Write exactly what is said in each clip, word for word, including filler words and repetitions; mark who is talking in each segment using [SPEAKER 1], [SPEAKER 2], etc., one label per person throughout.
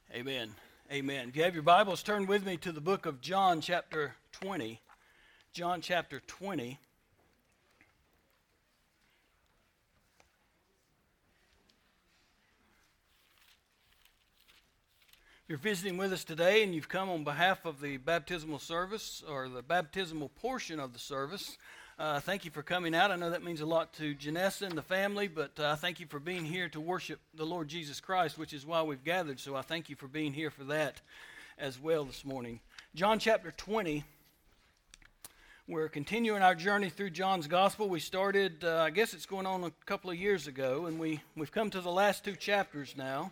[SPEAKER 1] Amen. Amen. If you have your Bibles, turn with me to the book of John chapter twenty. John chapter twenty. If you're visiting with us today and you've come on behalf of the baptismal service or the baptismal portion of the service, uh, thank you for coming out. I know that means a lot to Janessa and the family, but uh, thank you for being here to worship the Lord Jesus Christ, which is why we've gathered. So I thank you for being here for that as well this morning. John chapter twenty. We're continuing our journey through John's Gospel. We started, uh, I guess it's going on a couple of years ago, and we, we've come to the last two chapters now.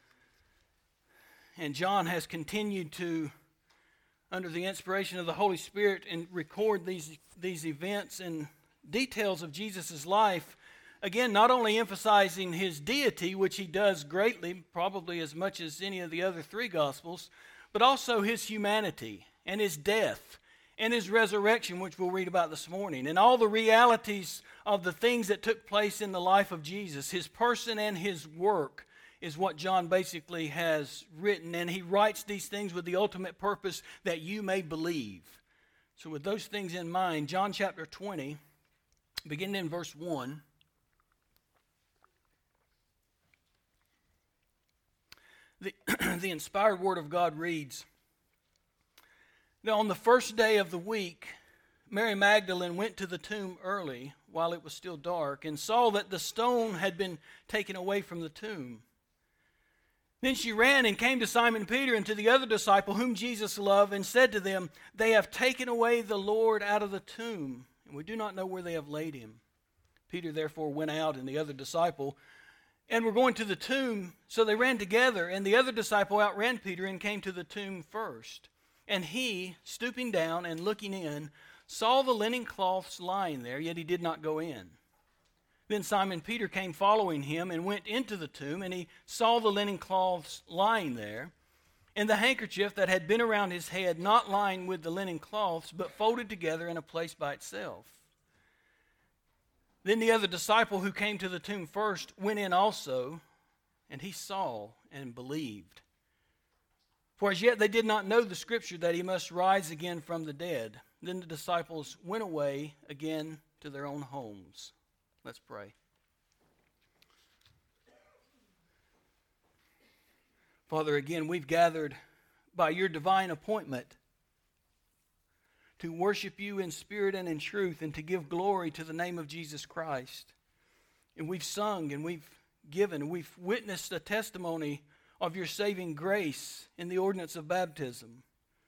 [SPEAKER 1] And John has continued to, under the inspiration of the Holy Spirit, and record these, these events and details of Jesus' life. Again, not only emphasizing his deity, which he does greatly, probably as much as any of the other three Gospels, but also his humanity and his death and his resurrection, which we'll read about this morning, and all the realities of the things that took place in the life of Jesus, his person and his work, is what John basically has written, and he writes these things with the ultimate purpose that you may believe. So with those things in mind, John chapter twenty, beginning in verse one. The, the inspired word of God reads, "Now on the first day of the week, Mary Magdalene went to the tomb early, while it was still dark, and saw that the stone had been taken away from the tomb. Then she ran and came to Simon Peter and to the other disciple whom Jesus loved, and said to them, 'They have taken away the Lord out of the tomb, and we do not know where they have laid him.' Peter therefore went out, and the other disciple, and were going to the tomb. So they ran together, and the other disciple outran Peter and came to the tomb first. And he, stooping down and looking in, saw the linen cloths lying there, yet he did not go in. Then Simon Peter came following him and went into the tomb, and he saw the linen cloths lying there, and the handkerchief that had been around his head not lying with the linen cloths, but folded together in a place by itself. Then the other disciple who came to the tomb first went in also, and he saw and believed. For as yet they did not know the scripture that he must rise again from the dead. Then the disciples went away again to their own homes." Let's pray. Father, again, we've gathered by your divine appointment to worship you in spirit and in truth, and to give glory to the name of Jesus Christ. And we've sung and we've given, we've witnessed a testimony of your saving grace in the ordinance of baptism.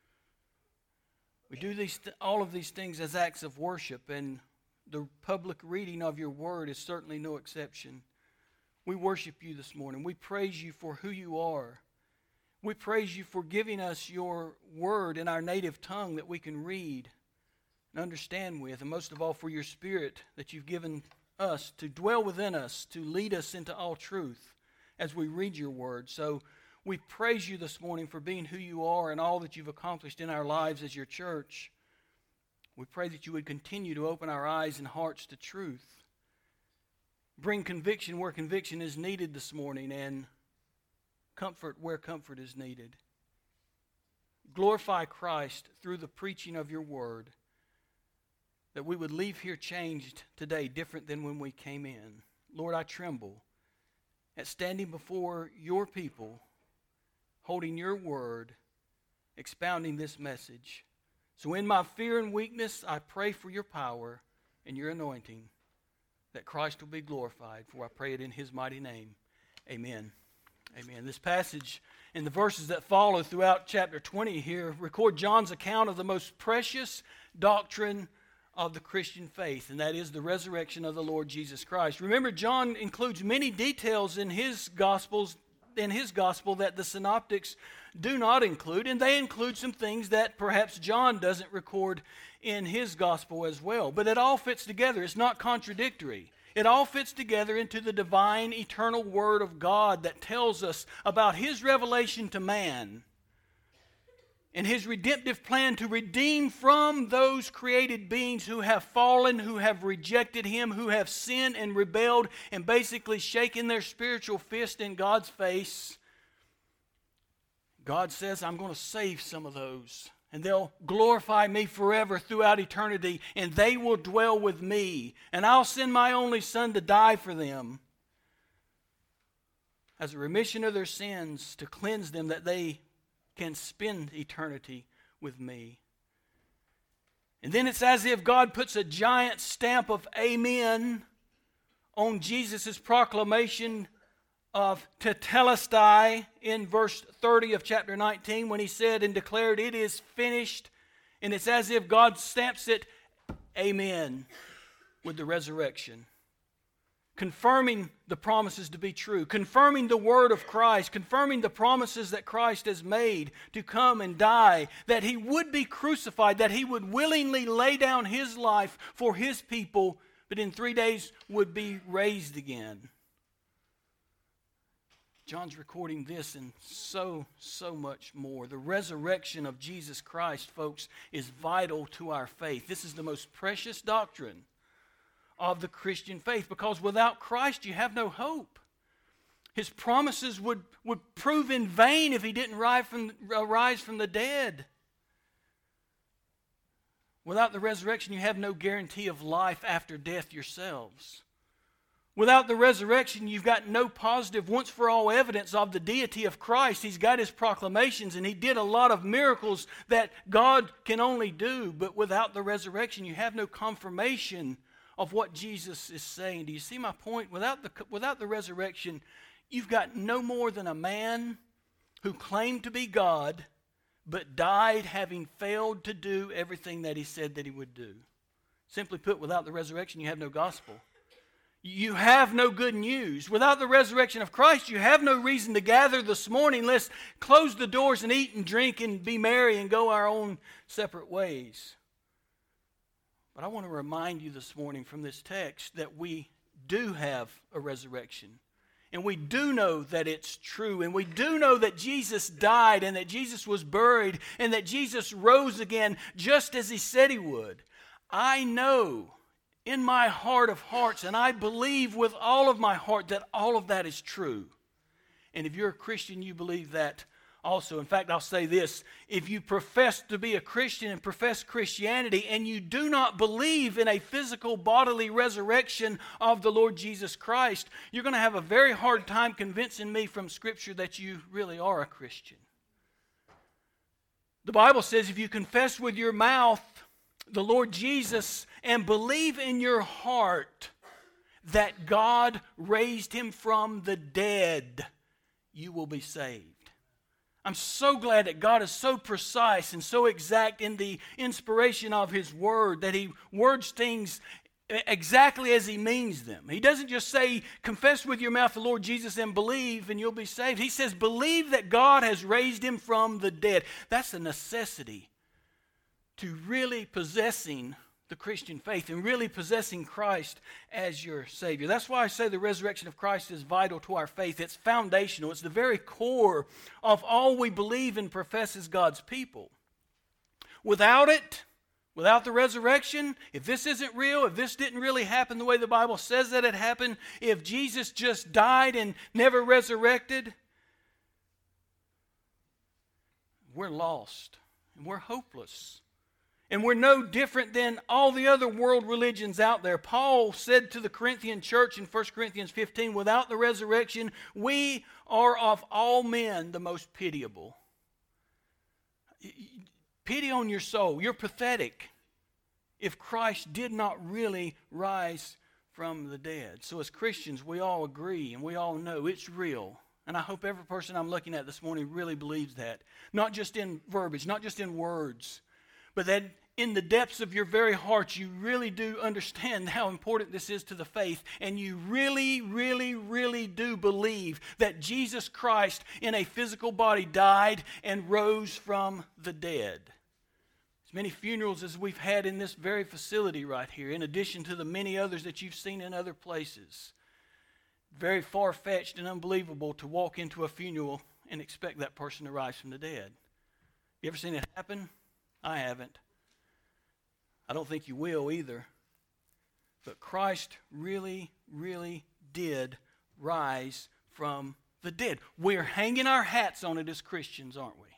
[SPEAKER 1] We do these all of these things as acts of worship, and the public reading of your word is certainly no exception. We worship you this morning. We praise you for who you are. We praise you for giving us your word in our native tongue that we can read and understand with, and most of all for your Spirit that you've given us to dwell within us, to lead us into all truth as we read your word. So we praise you this morning for being who you are and all that you've accomplished in our lives as your church. We pray that you would continue to open our eyes and hearts to truth. Bring conviction where conviction is needed this morning, and comfort where comfort is needed. Glorify Christ through the preaching of your word, that we would leave here changed today, different than when we came in. Lord, I tremble at standing before your people, holding your word, expounding this message. So in my fear and weakness, I pray for your power and your anointing, that Christ will be glorified. For I pray it in his mighty name. Amen. Amen. This passage and the verses that follow throughout chapter twenty here record John's account of the most precious doctrine of the Christian faith, and that is the resurrection of the Lord Jesus Christ. Remember, John includes many details in his gospels, in his gospel that the synoptics do not include, and they include some things that perhaps John doesn't record in his gospel as well. But it all fits together. It's not contradictory. It all fits together into the divine, eternal Word of God that tells us about his revelation to man and his redemptive plan to redeem from those created beings who have fallen, who have rejected him, who have sinned and rebelled and basically shaken their spiritual fist in God's face, God says, I'm going to save some of those. And they'll glorify me forever throughout eternity. And they will dwell with me. And I'll send my only Son to die for them, as a remission of their sins, to cleanse them, that they can spend eternity with me. And then it's as if God puts a giant stamp of amen on Jesus' proclamation of tetelestai in verse thirty of chapter nineteen, when he said and declared, it is finished. And it's as if God stamps it, amen, with the resurrection. Confirming the promises to be true, confirming the word of Christ, confirming the promises that Christ has made to come and die, that he would be crucified, that he would willingly lay down his life for his people, but in three days would be raised again. John's recording this and so, so much more. The resurrection of Jesus Christ, folks, is vital to our faith. This is the most precious doctrine of the Christian faith, because without Christ you have no hope. His promises would, would prove in vain if he didn't rise from, rise from the dead. Without the resurrection you have no guarantee of life after death yourselves. Without the resurrection, you've got no positive, once-for-all evidence of the deity of Christ. He's got his proclamations, and he did a lot of miracles that God can only do. But without the resurrection, you have no confirmation of what Jesus is saying. Do you see my point? Without the, without the resurrection, you've got no more than a man who claimed to be God, but died having failed to do everything that he said that he would do. Simply put, without the resurrection, you have no gospel. You have no good news. Without the resurrection of Christ, you have no reason to gather this morning. Let's close the doors and eat and drink and be merry and go our own separate ways. But I want to remind you this morning from this text that we do have a resurrection. And we do know that it's true. And we do know that Jesus died and that Jesus was buried and that Jesus rose again just as he said he would. I know in my heart of hearts, and I believe with all of my heart that all of that is true. And if you're a Christian, you believe that also. In fact, I'll say this. If you profess to be a Christian and profess Christianity and you do not believe in a physical bodily resurrection of the Lord Jesus Christ, you're going to have a very hard time convincing me from Scripture that you really are a Christian. The Bible says if you confess with your mouth the Lord Jesus and believe in your heart that God raised him from the dead, you will be saved. I'm so glad that God is so precise and so exact in the inspiration of his word that he words things exactly as he means them. He doesn't just say, confess with your mouth the Lord Jesus and believe and you'll be saved. He says, believe that God has raised him from the dead. That's a necessity to really possessing the Christian faith and really possessing Christ as your Savior. That's why I say the resurrection of Christ is vital to our faith. It's foundational. It's the very core of all we believe and profess as God's people. Without it, without the resurrection, if this isn't real, if this didn't really happen the way the Bible says that it happened, if Jesus just died and never resurrected, we're lost and we're hopeless. And we're no different than all the other world religions out there. Paul said to the Corinthian church in First Corinthians fifteen, without the resurrection, we are of all men the most pitiable. Pity on your soul. You're pathetic if Christ did not really rise from the dead. So as Christians, we all agree and we all know it's real. And I hope every person I'm looking at this morning really believes that. Not just in verbiage, not just in words, but that in the depths of your very heart, you really do understand how important this is to the faith. And you really, really, really do believe that Jesus Christ in a physical body died and rose from the dead. As many funerals as we've had in this very facility right here, in addition to the many others that you've seen in other places. Very far-fetched and unbelievable to walk into a funeral and expect that person to rise from the dead. You ever seen it happen? I haven't. I don't think you will either. But Christ really, really did rise from the dead. We're hanging our hats on it as Christians, aren't we?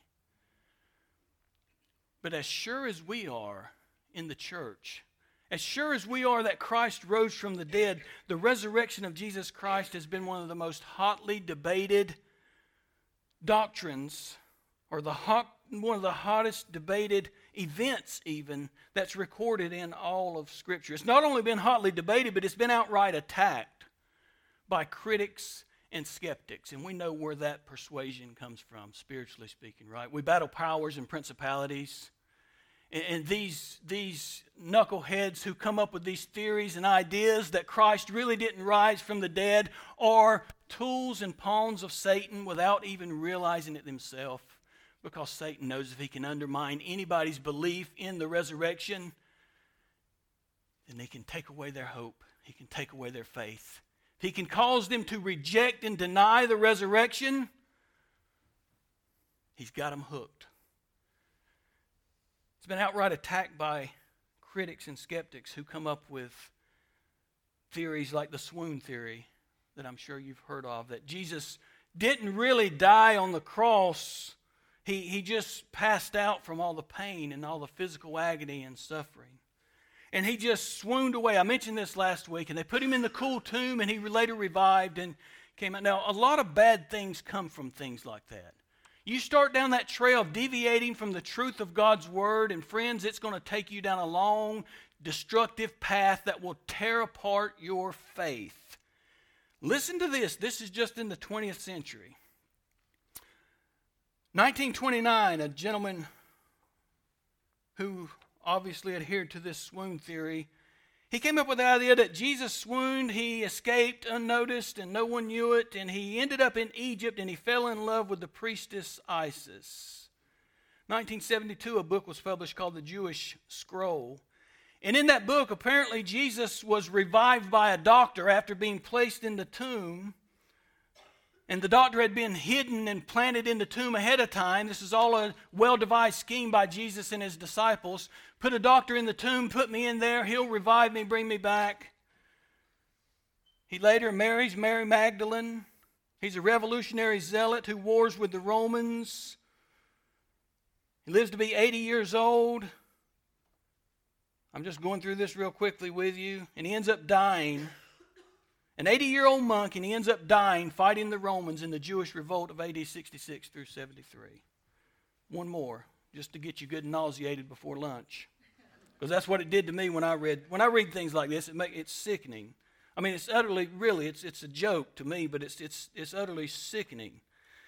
[SPEAKER 1] But as sure as we are in the church, as sure as we are that Christ rose from the dead, the resurrection of Jesus Christ has been one of the most hotly debated doctrines, or the hot, one of the hottest debated events even, that's recorded in all of Scripture. It's not only been hotly debated, but it's been outright attacked by critics and skeptics. And we know where that persuasion comes from, spiritually speaking, right? We battle powers and principalities. And these, these knuckleheads who come up with these theories and ideas that Christ really didn't rise from the dead are tools and pawns of Satan without even realizing it themselves, because Satan knows if he can undermine anybody's belief in the resurrection, then he can take away their hope. He can take away their faith. If he can cause them to reject and deny the resurrection, he's got them hooked. It's been outright attacked by critics and skeptics who come up with theories like the swoon theory that I'm sure you've heard of, that Jesus didn't really die on the cross. He, he just passed out from all the pain and all the physical agony and suffering. And he just swooned away. I mentioned this last week, and they put him in the cool tomb, and he later revived and came out. Now, a lot of bad things come from things like that. You start down that trail of deviating from the truth of God's Word, and friends, it's going to take you down a long, destructive path that will tear apart your faith. Listen to this. This is just in the twentieth century. nineteen twenty-nine, a gentleman who obviously adhered to this swoon theory, he came up with the idea that Jesus swooned, he escaped unnoticed, and no one knew it, and he ended up in Egypt, and he fell in love with the priestess Isis. nineteen seventy-two, a book was published called The Jewish Scroll. And in that book, apparently Jesus was revived by a doctor after being placed in the tomb. And the doctor had been hidden and planted in the tomb ahead of time. This is all a well-devised scheme by Jesus and his disciples. Put a doctor in the tomb, put me in there, he'll revive me, bring me back. He later marries Mary Magdalene. He's a revolutionary zealot who wars with the Romans. He lives to be eighty years old. I'm just going through this real quickly with you. And he ends up dying. An eighty-year-old monk, and he ends up dying fighting the Romans in the Jewish revolt of A D sixty-six through seventy-three. One more, just to get you good and nauseated before lunch. Because that's what it did to me when I read when I read things like this. It make, it's sickening. I mean, it's utterly, really, it's it's a joke to me, but it's it's it's utterly sickening.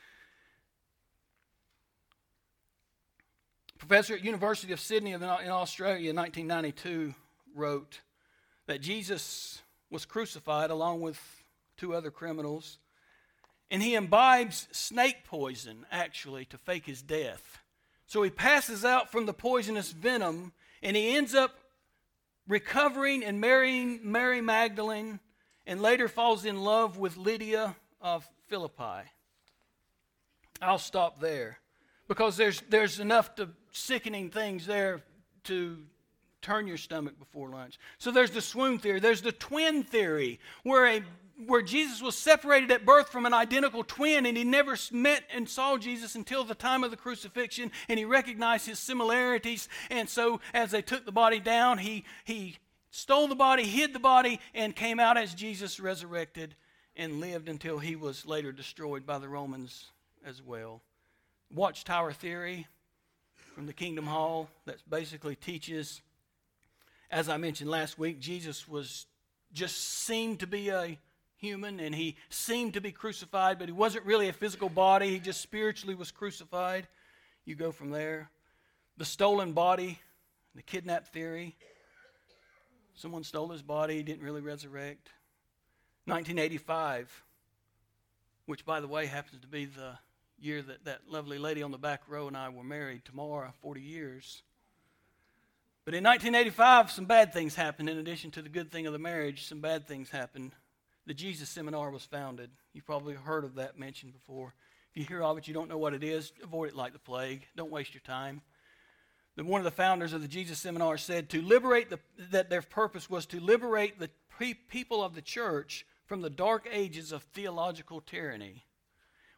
[SPEAKER 1] Professor at University of Sydney in Australia in nineteen ninety-two wrote that Jesus was crucified along with two other criminals, and he imbibes snake poison, actually, to fake his death. So he passes out from the poisonous venom, and he ends up recovering and marrying Mary Magdalene, and later falls in love with Lydia of Philippi. I'll stop there, because there's there's enough to sickening things there to turn your stomach before lunch. So there's the swoon theory. There's the twin theory, where a where Jesus was separated at birth from an identical twin, and he never met and saw Jesus until the time of the crucifixion, and he recognized his similarities. And so as they took the body down, he he stole the body, hid the body, and came out as Jesus resurrected and lived until he was later destroyed by the Romans as well. Watchtower theory from the Kingdom Hall that basically teaches, as I mentioned last week, Jesus was just seemed to be a human, and he seemed to be crucified, but he wasn't really a physical body. He just spiritually was crucified. You go from there. The stolen body, the kidnap theory. Someone stole his body, he didn't really resurrect. nineteen eighty-five, which, by the way, happens to be the year that that lovely lady on the back row and I were married tomorrow, forty years. But in nineteen eighty-five, some bad things happened. In addition to the good thing of the marriage, some bad things happened. The Jesus Seminar was founded. You've probably heard of that mentioned before. If you hear of it, you don't know what it is, avoid it like the plague. Don't waste your time. The, one of the founders of the Jesus Seminar said to liberate the, that their purpose was to liberate the pre- people of the church from the dark ages of theological tyranny.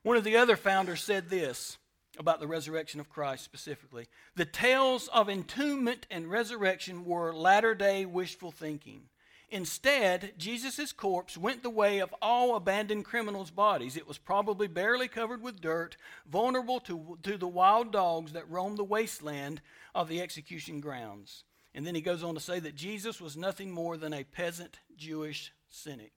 [SPEAKER 1] One of the other founders said this about the resurrection of Christ specifically. The tales of entombment and resurrection were latter-day wishful thinking. Instead, Jesus' corpse went the way of all abandoned criminals' bodies. It was probably barely covered with dirt, vulnerable to, to the wild dogs that roamed the wasteland of the execution grounds. And then he goes on to say that Jesus was nothing more than a peasant Jewish cynic.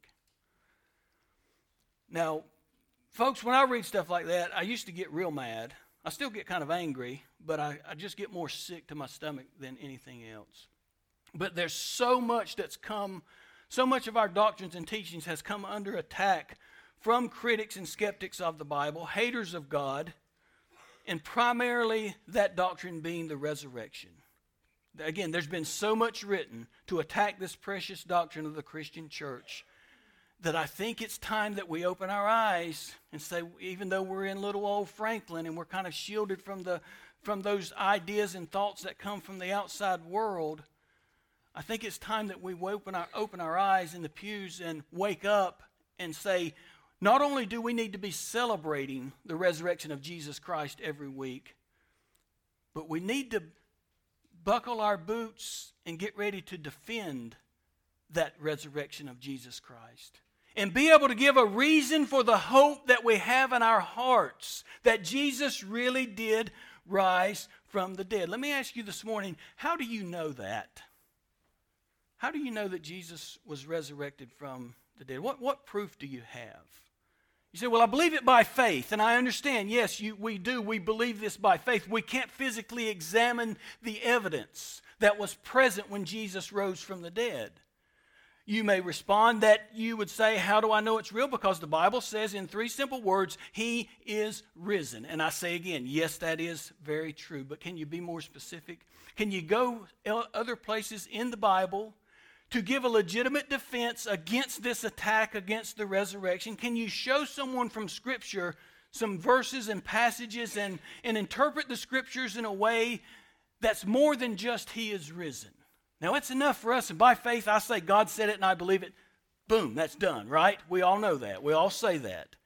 [SPEAKER 1] Now, folks, when I read stuff like that, I used to get real mad. I still get kind of angry, but I, I just get more sick to my stomach than anything else. But there's so much that's come, so much of our doctrines and teachings has come under attack from critics and skeptics of the Bible, haters of God, and primarily that doctrine being the resurrection. Again, there's been so much written to attack this precious doctrine of the Christian church that I think it's time that we open our eyes and say, even though we're in little old Franklin and we're kind of shielded from the from those ideas and thoughts that come from the outside world, I think it's time that we open our, open our eyes in the pews and wake up and say, not only do we need to be celebrating the resurrection of Jesus Christ every week, but we need to buckle our boots and get ready to defend that resurrection of Jesus Christ. And be able to give a reason for the hope that we have in our hearts, that Jesus really did rise from the dead. Let me ask you this morning, how do you know that? How do you know that Jesus was resurrected from the dead? What, what proof do you have? You say, well, I believe it by faith, and I understand. Yes, you, we do. We believe this by faith. We can't physically examine the evidence that was present when Jesus rose from the dead. You may respond that you would say, how do I know it's real? Because the Bible says in three simple words, He is risen. And I say again, yes, that is very true. But can you be more specific? Can you go other places in the Bible to give a legitimate defense against this attack against the resurrection? Can you show someone from Scripture some verses and passages and, and interpret the Scriptures in a way that's more than just He is risen? Now, it's enough for us, and by faith, I say God said it and I believe it. Boom, that's done, right? We all know that. We all say that.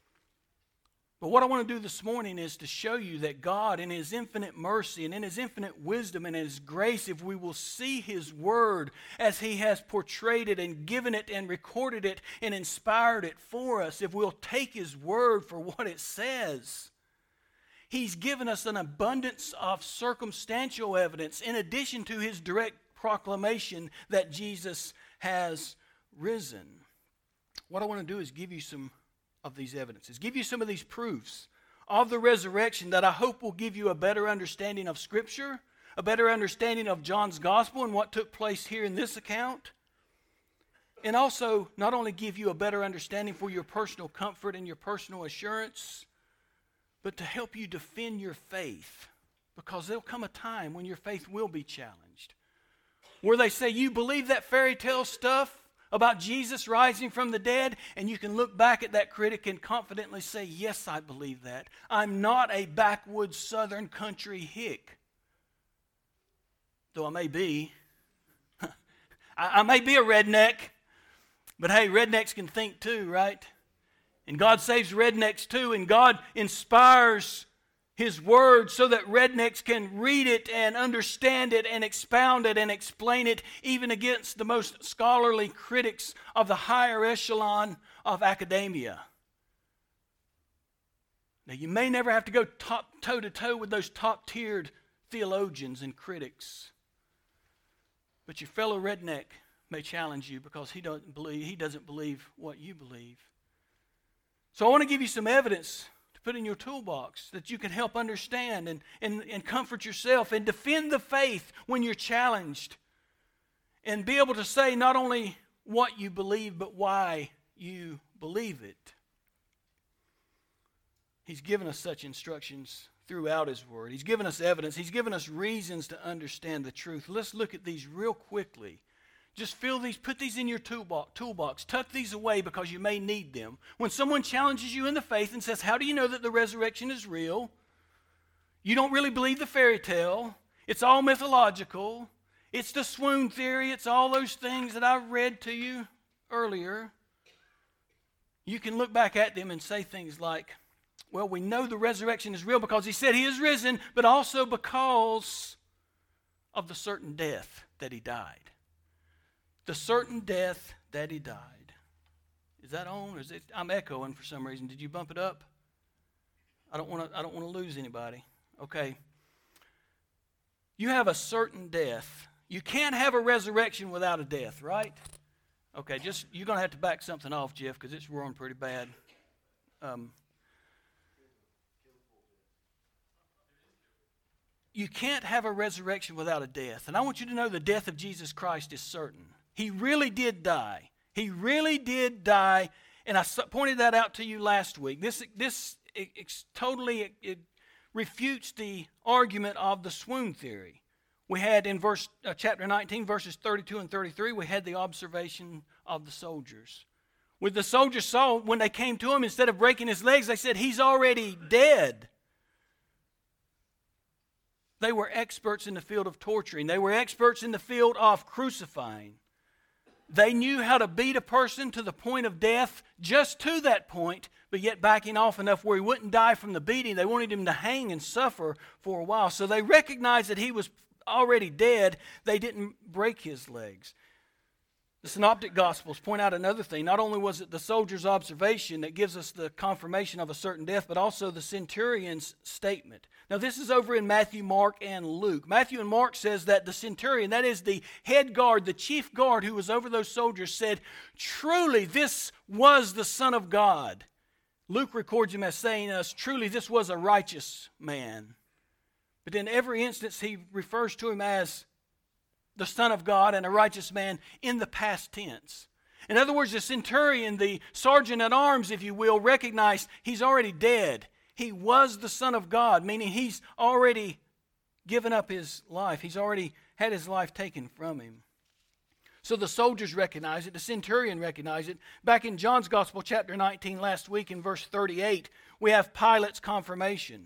[SPEAKER 1] But what I want to do this morning is to show you that God, in His infinite mercy and in His infinite wisdom and His grace, if we will see His Word as He has portrayed it and given it and recorded it and inspired it for us, if we'll take His Word for what it says, He's given us an abundance of circumstantial evidence in addition to His direct proclamation that Jesus has risen. What I want to do is give you some of these evidences, give you some of these proofs of the resurrection that I hope will give you a better understanding of Scripture, a better understanding of John's Gospel and what took place here in this account, and also not only give you a better understanding for your personal comfort and your personal assurance, but to help you defend your faith, because there'll come a time when your faith will be challenged, where they say, you believe that fairy tale stuff about Jesus rising from the dead? And you can look back at that critic and confidently say, yes, I believe that. I'm not a backwoods southern country hick. Though I may be. I, I may be a redneck, but hey, rednecks can think too, right? And God saves rednecks too, and God inspires His Word so that rednecks can read it and understand it and expound it and explain it even against the most scholarly critics of the higher echelon of academia. Now, you may never have to go top toe-to-toe with those top-tiered theologians and critics, but your fellow redneck may challenge you because he doesn't believe, he doesn't believe what you believe. So I want to give you some evidence put in your toolbox that you can help understand and, and, and comfort yourself and defend the faith when you're challenged, and be able to say not only what you believe but why you believe it. He's given us such instructions throughout His Word. He's given us evidence. He's given us reasons to understand the truth. Let's look at these real quickly. Just fill these, put these in your toolbox, toolbox, tuck these away because you may need them. When someone challenges you in the faith and says, how do you know that the resurrection is real? You don't really believe the fairy tale. It's all mythological. It's the swoon theory. It's all those things that I read to you earlier. You can look back at them and say things like, Well, we know the resurrection is real because he said he is risen, but also because of the certain death that he died. The certain death that he died. Is that on? Or is it? I'm echoing for some reason. Did you bump it up? I don't want to. I don't want to lose anybody. Okay. You have a certain death. You can't have a resurrection without a death, right? Okay. Just you're gonna have to back something off, Jeff, because it's roaring pretty bad. Um, You can't have a resurrection without a death. And I want you to know the death of Jesus Christ is certain. He really did die. He really did die. And I pointed that out to you last week. This, this it, it's totally it, it refutes the argument of the swoon theory. We had in verse uh, chapter nineteen, verses thirty-two and thirty-three, we had the observation of the soldiers. When the soldiers saw, when they came to him, instead of breaking his legs, they said, he's already dead. They were experts in the field of torturing. They were experts in the field of crucifying. They knew how to beat a person to the point of death, just to that point, but yet backing off enough where he wouldn't die from the beating. They wanted him to hang and suffer for a while. So they recognized that he was already dead. They didn't break his legs. The Synoptic Gospels point out another thing. Not only was it the soldier's observation that gives us the confirmation of a certain death, but also the centurion's statement. Now this is over in Matthew, Mark, and Luke. Matthew and Mark says that the centurion, that is the head guard, the chief guard who was over those soldiers, said, truly this was the Son of God. Luke records him as saying to us, truly this was a righteous man. But in every instance he refers to him as the Son of God and a righteous man in the past tense. In other words, the centurion, the sergeant at arms, if you will, recognized he's already dead. He was the Son of God, meaning he's already given up his life. He's already had his life taken from him. So the soldiers recognize it. The centurion recognized it. Back in John's Gospel, chapter nineteen, last week in verse thirty-eight, we have Pilate's confirmation.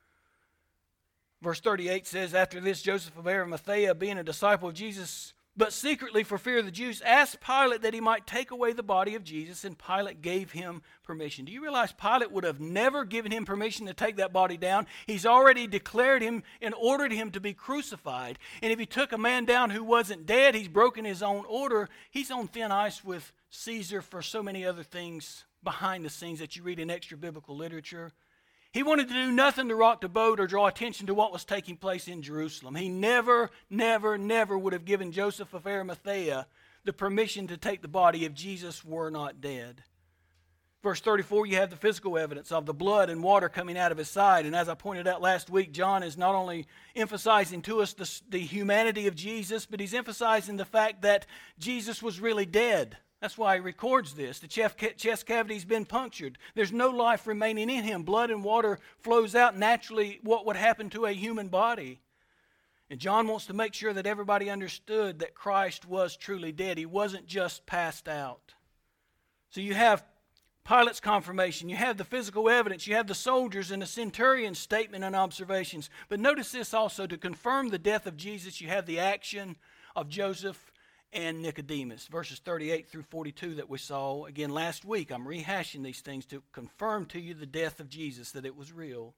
[SPEAKER 1] Verse thirty-eight says, after this, Joseph of Arimathea, being a disciple of Jesus, but secretly for fear of the Jews, asked Pilate that he might take away the body of Jesus, and Pilate gave him permission. Do you realize Pilate would have never given him permission to take that body down? He's already declared him and ordered him to be crucified. And if he took a man down who wasn't dead, he's broken his own order. He's on thin ice with Caesar for so many other things behind the scenes that you read in extra biblical literature. He wanted to do nothing to rock the boat or draw attention to what was taking place in Jerusalem. He never, never, never would have given Joseph of Arimathea the permission to take the body if Jesus were not dead. Verse thirty-four, you have the physical evidence of the blood and water coming out of his side. And as I pointed out last week, John is not only emphasizing to us the, the humanity of Jesus, but he's emphasizing the fact that Jesus was really dead. That's why he records this. The chest cavity's been punctured. There's no life remaining in him. Blood and water flows out naturally, what would happen to a human body. And John wants to make sure that everybody understood that Christ was truly dead. He wasn't just passed out. So you have Pilate's confirmation. You have the physical evidence. You have the soldiers and the centurion's statement and observations. But notice this also, to confirm the death of Jesus, you have the action of Joseph and Nicodemus, verses thirty-eight through forty-two that we saw again last week. I'm rehashing these things to confirm to you the death of Jesus, that it was real.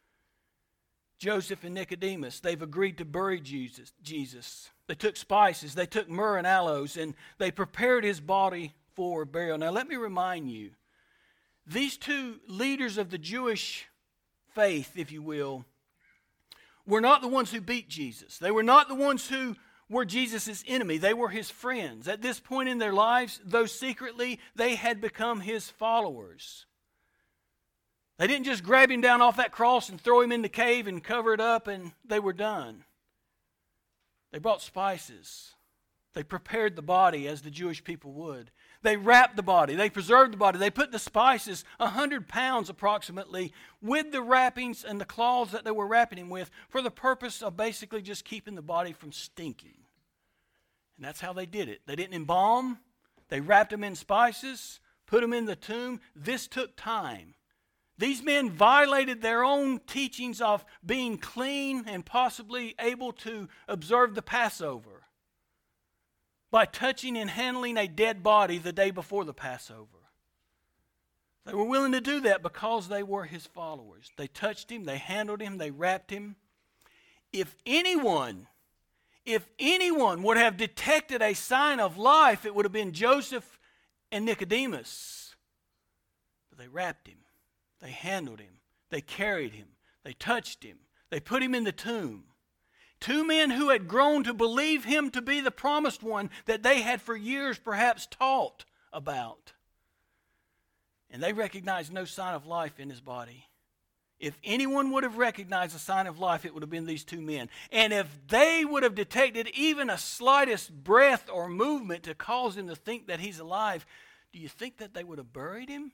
[SPEAKER 1] Joseph and Nicodemus, they've agreed to bury Jesus. Jesus. They took spices, they took myrrh and aloes, and they prepared his body for burial. Now let me remind you, these two leaders of the Jewish faith, if you will, were not the ones who beat Jesus. They were not the ones who were Jesus' enemy. They were his friends. At this point in their lives, though secretly, they had become his followers. They didn't just grab him down off that cross and throw him in the cave and cover it up and they were done. They brought spices. They prepared the body as the Jewish people would. They wrapped the body. They preserved the body. They put the spices, a hundred pounds approximately, with the wrappings and the cloths that they were wrapping him with, for the purpose of basically just keeping the body from stinking. And that's how they did it. They didn't embalm. They wrapped him in spices, put him in the tomb. This took time. These men violated their own teachings of being clean and possibly able to observe the Passover by touching and handling a dead body the day before the Passover. They were willing to do that because they were his followers. They touched him, they handled him, they wrapped him. If anyone, if anyone would have detected a sign of life, it would have been Joseph and Nicodemus. But they wrapped him, they handled him, they carried him, they touched him, they put him in the tomb. Two men who had grown to believe him to be the promised one that they had for years perhaps taught about. And they recognized no sign of life in his body. If anyone would have recognized a sign of life, it would have been these two men. And if they would have detected even a slightest breath or movement to cause him to think that he's alive, do you think that they would have buried him?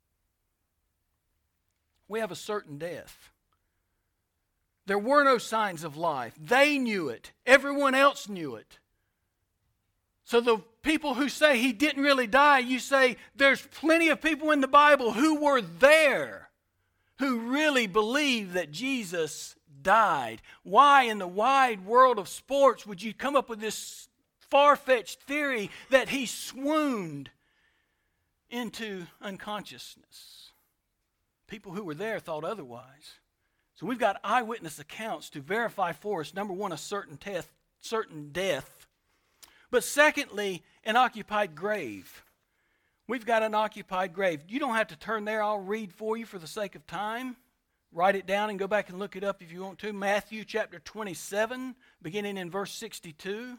[SPEAKER 1] We have a certain death. There were no signs of life. They knew it. Everyone else knew it. So the people who say he didn't really die, you say there's plenty of people in the Bible who were there, who really believe that Jesus died. Why in the wide world of sports would you come up with this far-fetched theory that he swooned into unconsciousness? People who were there thought otherwise. So we've got eyewitness accounts to verify for us, number one, a certain, death, certain death. But secondly, an occupied grave. We've got an occupied grave. You don't have to turn there. I'll read for you for the sake of time. Write it down and go back and look it up if you want to. Matthew chapter twenty-seven, beginning in verse sixty-two.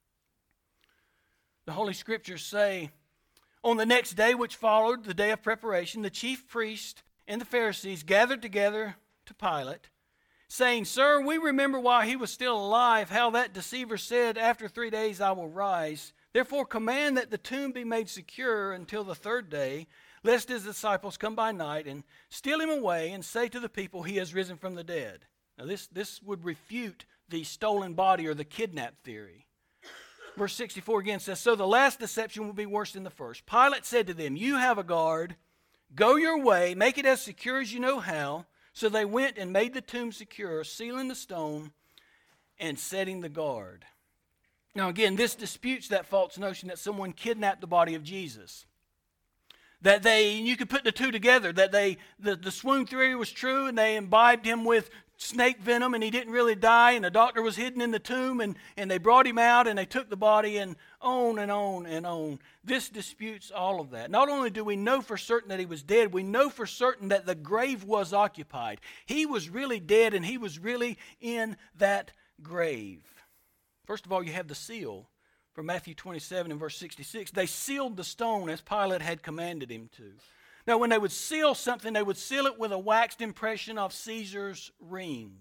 [SPEAKER 1] The Holy Scriptures say, "On the next day which followed, the day of preparation, the chief priests and the Pharisees gathered together to Pilate, saying, 'Sir, we remember while he was still alive how that deceiver said, after three days I will rise. Therefore command that the tomb be made secure until the third day, lest his disciples come by night and steal him away and say to the people, he has risen from the dead.'" Now this, this would refute the stolen body or the kidnap theory. Verse sixty-four again says, "So the last deception will be worse than the first. Pilate said to them, 'You have a guard. Go your way, make it as secure as you know how.' So they went and made the tomb secure, sealing the stone and setting the guard." Now again, this disputes that false notion that someone kidnapped the body of Jesus. That they, you could put the two together, that they, the, the swoon theory was true and they imbibed him with snake venom and he didn't really die and the doctor was hidden in the tomb and, and they brought him out and they took the body and on and on and on. This disputes all of that. Not only do we know for certain that he was dead, we know for certain that the grave was occupied. He was really dead and he was really in that grave. First of all, you have the seal from Matthew twenty-seven and verse sixty-six. They sealed the stone as Pilate had commanded him to. Now, when they would seal something, they would seal it with a waxed impression of Caesar's ring.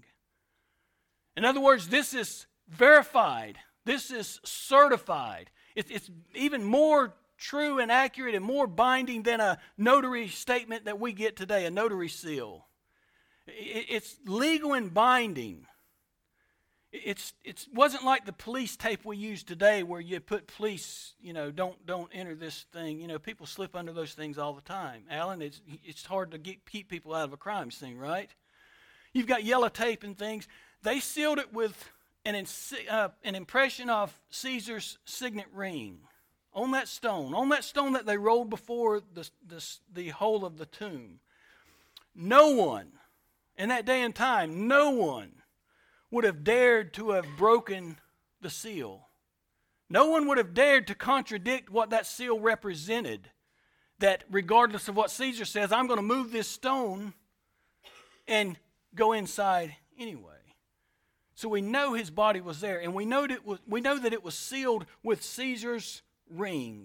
[SPEAKER 1] In other words, this is verified. This is certified. It's, it's even more true and accurate and more binding than a notary statement that we get today, a notary seal. It, it's legal and binding. It's it wasn't like the police tape we use today where you put police, you know, don't don't enter this thing. You know, people slip under those things all the time. Alan, it's it's hard to get, keep people out of a crime scene, right? You've got yellow tape and things. They sealed it with an, ins- uh, an impression of Caesar's signet ring on that stone, on that stone that they rolled before the, the, the hole of the tomb. No one, in that day and time, no one would have dared to have broken the seal. No one would have dared to contradict what that seal represented. That regardless of what Caesar says, I'm going to move this stone and go inside anyway. So we know his body was there, and we know that it was, we know that it was sealed with Caesar's ring.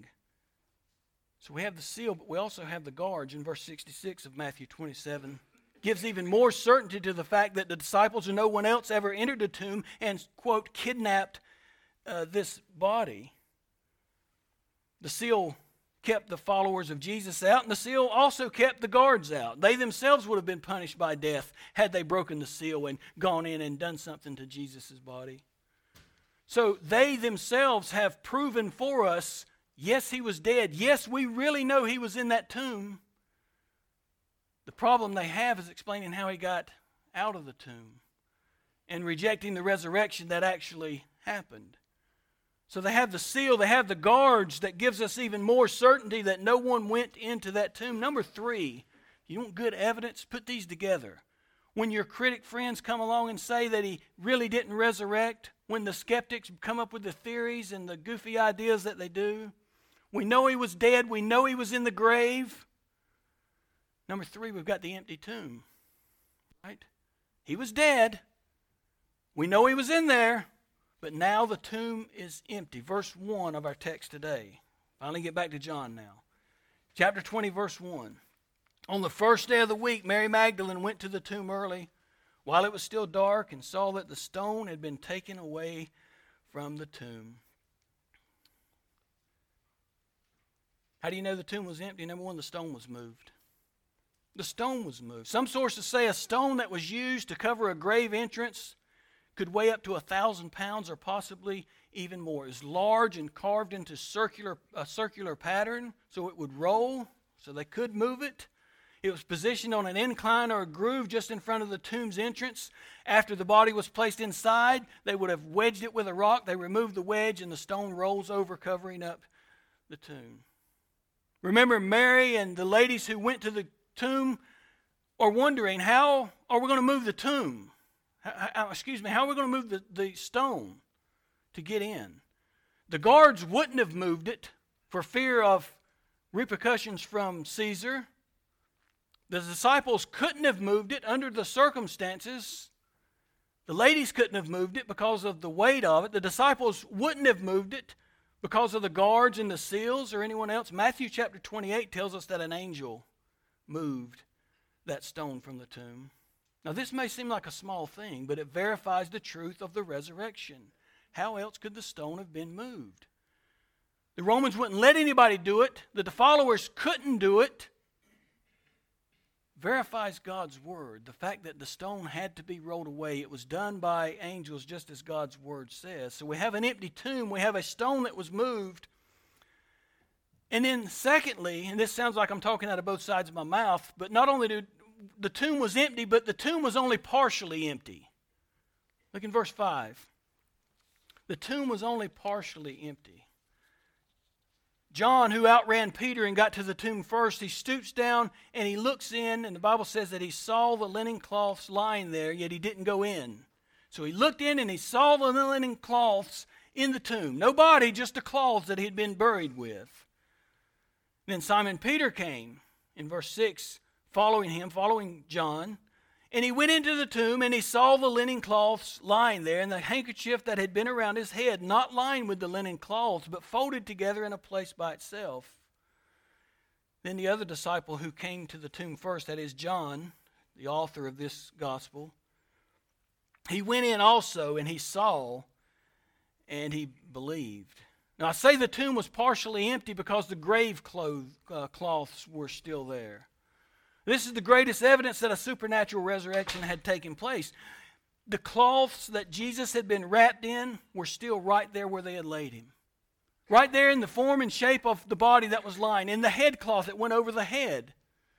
[SPEAKER 1] So we have the seal, but we also have the guards in verse sixty-six of Matthew twenty-seven. Gives even more certainty to the fact that the disciples and no one else ever entered the tomb and, quote, kidnapped uh, this body. The seal kept the followers of Jesus out, and the seal also kept the guards out. They themselves would have been punished by death had they broken the seal and gone in and done something to Jesus' body. So they themselves have proven for us, yes, he was dead. Yes, we really know he was in that tomb. The problem they have is explaining how he got out of the tomb and rejecting the resurrection that actually happened. So they have the seal, they have the guards that gives us even more certainty that no one went into that tomb. Number three, you want good evidence? Put these together. When your critic friends come along and say that he really didn't resurrect, when the skeptics come up with the theories and the goofy ideas that they do, we know he was dead, we know he was in the grave. Number three, we've got the empty tomb. Right? He was dead. We know he was in there. But now the tomb is empty. Verse one of our text today. Finally get back to John now. Chapter twenty, verse one. On the first day of the week, Mary Magdalene went to the tomb early while it was still dark and saw that the stone had been taken away from the tomb. How do you know the tomb was empty? Number one, the stone was moved. The stone was moved. Some sources say a stone that was used to cover a grave entrance could weigh up to a thousand pounds or possibly even more. It was large and carved into circular, a circular pattern so it would roll, so they could move it. It was positioned on an incline or a groove just in front of the tomb's entrance. After the body was placed inside, they would have wedged it with a rock. They removed the wedge and the stone rolls over, covering up the tomb. Remember, Mary and the ladies who went to the tomb are wondering, how are we going to move the tomb? How, how, excuse me, how are we going to move the, the stone to get in? The guards wouldn't have moved it for fear of repercussions from Caesar. The disciples couldn't have moved it under the circumstances. The ladies couldn't have moved it because of the weight of it. The disciples wouldn't have moved it because of the guards and the seals or anyone else. Matthew chapter twenty-eight tells us that an angel moved that stone from the tomb. Now this may seem like a small thing, but it verifies the truth of the resurrection. How else could the stone have been moved? The Romans wouldn't let anybody do it. The followers couldn't do it. Verifies God's word. The fact that the stone had to be rolled away. It was done by angels just as God's word says. So we have an empty tomb. We have a stone that was moved. And then secondly, and this sounds like I'm talking out of both sides of my mouth, but not only did the tomb was empty, but the tomb was only partially empty. Look in verse five. The tomb was only partially empty. John, who outran Peter and got to the tomb first, he stoops down and he looks in, and the Bible says that he saw the linen cloths lying there, yet he didn't go in. So he looked in and he saw the linen cloths in the tomb. No body, just the cloths that he had been buried with. Then Simon Peter came in verse six, following him, following John, and he went into the tomb and he saw the linen cloths lying there and the handkerchief that had been around his head, not lying with the linen cloths, but folded together in a place by itself. Then the other disciple who came to the tomb first, that is John, the author of this gospel, he went in also and he saw and he believed. Now I say the tomb was partially empty because the grave clothes, uh, cloths were still there. This is the greatest evidence that a supernatural resurrection had taken place. The cloths that Jesus had been wrapped in were still right there where they had laid him. Right there in the form and shape of the body that was lying, in the headcloth that went over the head,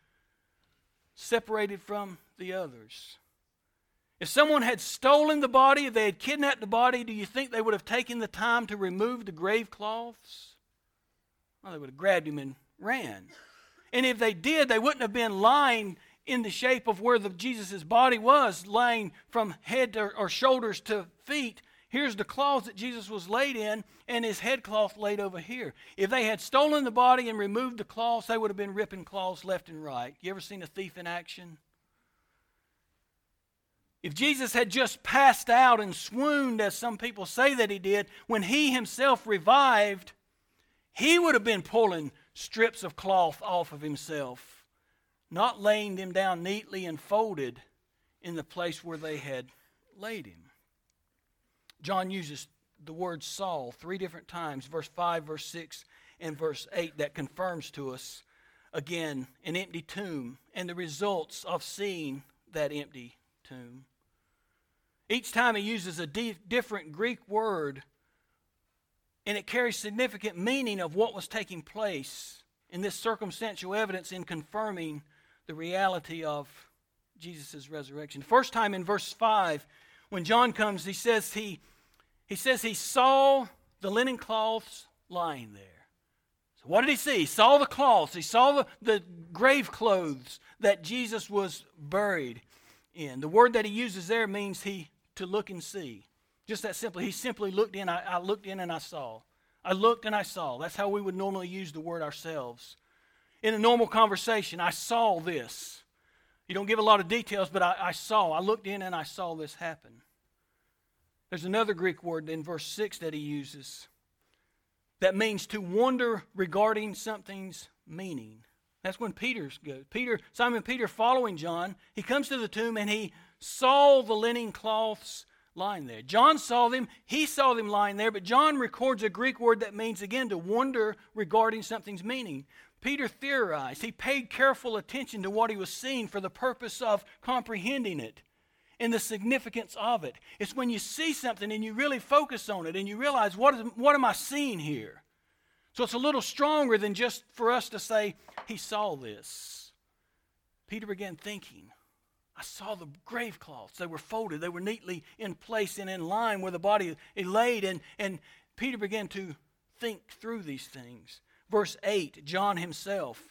[SPEAKER 1] separated from the others. If someone had stolen the body, if they had kidnapped the body, do you think they would have taken the time to remove the grave cloths? Well, they would have grabbed him and ran. And if they did, they wouldn't have been lying in the shape of where the Jesus' body was, lying from head to, or shoulders to feet. Here's the cloths that Jesus was laid in, and his headcloth laid over here. If they had stolen the body and removed the cloths, they would have been ripping cloths left and right. You ever seen a thief in action? If Jesus had just passed out and swooned, as some people say that he did, when he himself revived, he would have been pulling strips of cloth off of himself, not laying them down neatly and folded in the place where they had laid him. John uses the word Saul three different times, verse five, verse six, and verse eight, that confirms to us, again, an empty tomb and the results of seeing that empty tomb. Each time he uses a di- different Greek word, and it carries significant meaning of what was taking place in this circumstantial evidence in confirming the reality of Jesus' resurrection. First time in verse five, when John comes, he says he, he says he saw the linen cloths lying there. So what did he see? He saw the cloths. He saw the, the grave clothes that Jesus was buried in. The word that he uses there means he to look and see. Just that simply. He simply looked in. I, I looked in and I saw. I looked and I saw. That's how we would normally use the word ourselves. In a normal conversation, I saw this. You don't give a lot of details, but I, I saw. I looked in and I saw this happen. There's another Greek word in verse six that he uses that means to wonder regarding something's meaning. That's when Peter goes. Peter, Simon Peter, following John, he comes to the tomb and he saw the linen cloths lying there. John saw them. He saw them lying there, but John records a Greek word that means, again, to wonder regarding something's meaning. Peter theorized. He paid careful attention to what he was seeing for the purpose of comprehending it and the significance of it. It's when you see something and you really focus on it and you realize, what is, what am I seeing here? So it's a little stronger than just for us to say, he saw this. Peter began thinking, I saw the grave cloths. They were folded. They were neatly in place and in line where the body laid. And, and Peter began to think through these things. Verse eight, John himself,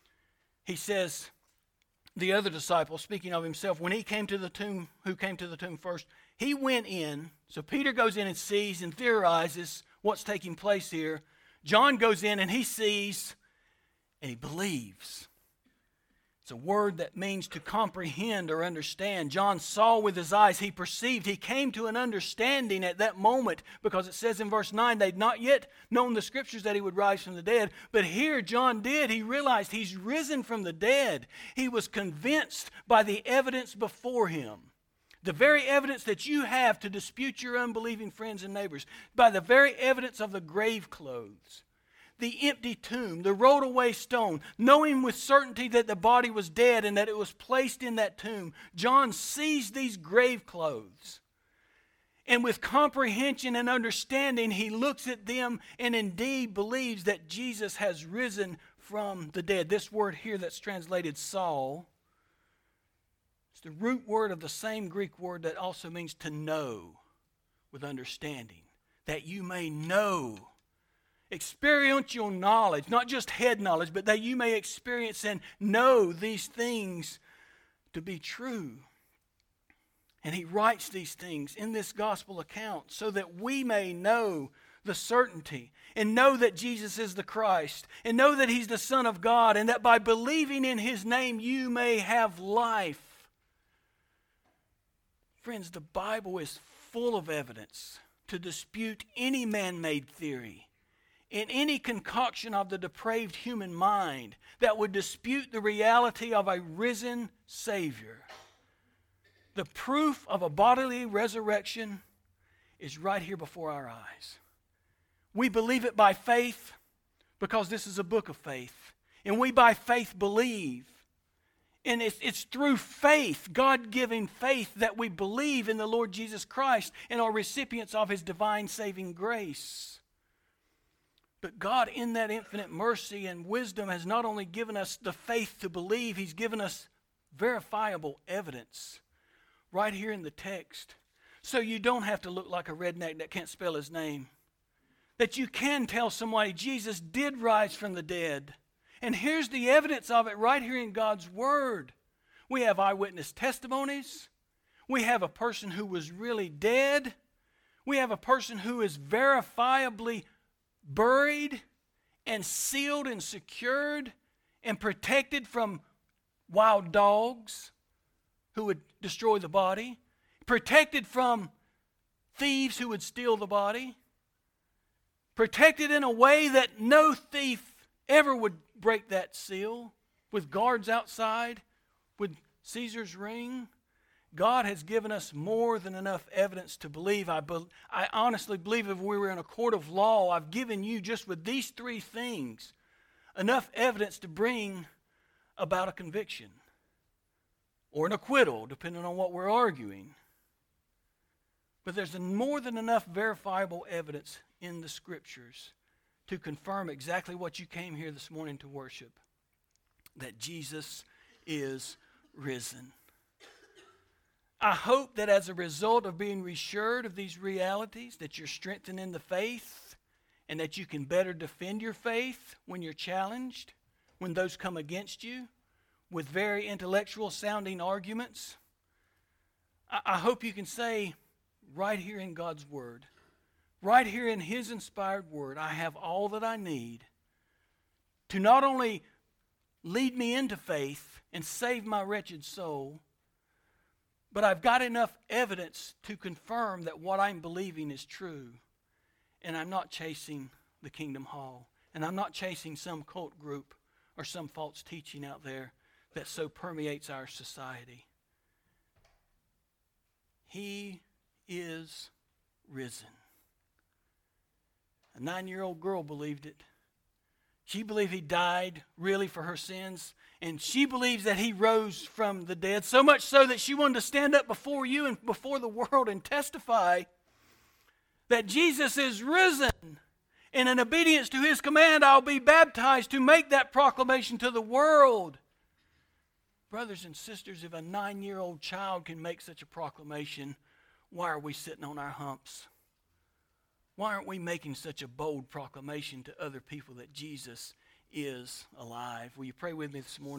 [SPEAKER 1] he says, the other disciple, speaking of himself, when he came to the tomb, who came to the tomb first, he went in. So Peter goes in and sees and theorizes what's taking place here. John goes in and he sees and he believes. It's a word that means to comprehend or understand. John saw with his eyes. He perceived. He came to an understanding at that moment, because it says in verse nine, they'd not yet known the Scriptures that he would rise from the dead. But here John did. He realized he's risen from the dead. He was convinced by the evidence before him. The very evidence that you have to dispute your unbelieving friends and neighbors. By the very evidence of the grave clothes, the empty tomb, the rolled away stone, knowing with certainty that the body was dead and that it was placed in that tomb, John sees these grave clothes. And with comprehension and understanding, he looks at them and indeed believes that Jesus has risen from the dead. This word here that's translated Saul, it's the root word of the same Greek word that also means to know with understanding. That you may know. Experiential knowledge, not just head knowledge, but that you may experience and know these things to be true. And he writes these things in this gospel account so that we may know the certainty and know that Jesus is the Christ and know that he's the Son of God, and that by believing in his name you may have life. Friends, the Bible is full of evidence to dispute any man-made theory in any concoction of the depraved human mind that would dispute the reality of a risen Savior. The proof of a bodily resurrection is right here before our eyes. We believe it by faith because this is a book of faith. And we by faith believe. And it's, it's through faith, God-given faith, that we believe in the Lord Jesus Christ and are recipients of his divine saving grace. But God, in that infinite mercy and wisdom, has not only given us the faith to believe, he's given us verifiable evidence right here in the text. So you don't have to look like a redneck that can't spell his name. That you can tell somebody Jesus did rise from the dead. And here's the evidence of it right here in God's Word. We have eyewitness testimonies. We have a person who was really dead. We have a person who is verifiably buried and sealed and secured and protected from wild dogs who would destroy the body, protected from thieves who would steal the body, protected in a way that no thief ever would break that seal, with guards outside, with Caesar's ring. God has given us more than enough evidence to believe. I, be, I honestly believe if we were in a court of law, I've given you just with these three things enough evidence to bring about a conviction or an acquittal, depending on what we're arguing. But there's more than enough verifiable evidence in the Scriptures to confirm exactly what you came here this morning to worship, that Jesus is risen. I hope that as a result of being reassured of these realities, that you're strengthened in the faith, and that you can better defend your faith when you're challenged, when those come against you with very intellectual sounding arguments. I, I hope you can say right here in God's Word, right here in His inspired Word, I have all that I need to not only lead me into faith and save my wretched soul, but I've got enough evidence to confirm that what I'm believing is true. And I'm not chasing the Kingdom Hall. And I'm not chasing some cult group or some false teaching out there that so permeates our society. He is risen. A nine-year-old girl believed it. She believed He died really for her sins. And she believes that He rose from the dead, so much so that she wanted to stand up before you and before the world and testify that Jesus is risen. And in obedience to His command, I'll be baptized to make that proclamation to the world. Brothers and sisters, if a nine-year-old child can make such a proclamation, why are we sitting on our humps? Why aren't we making such a bold proclamation to other people that Jesus is alive? Will you pray with me this morning?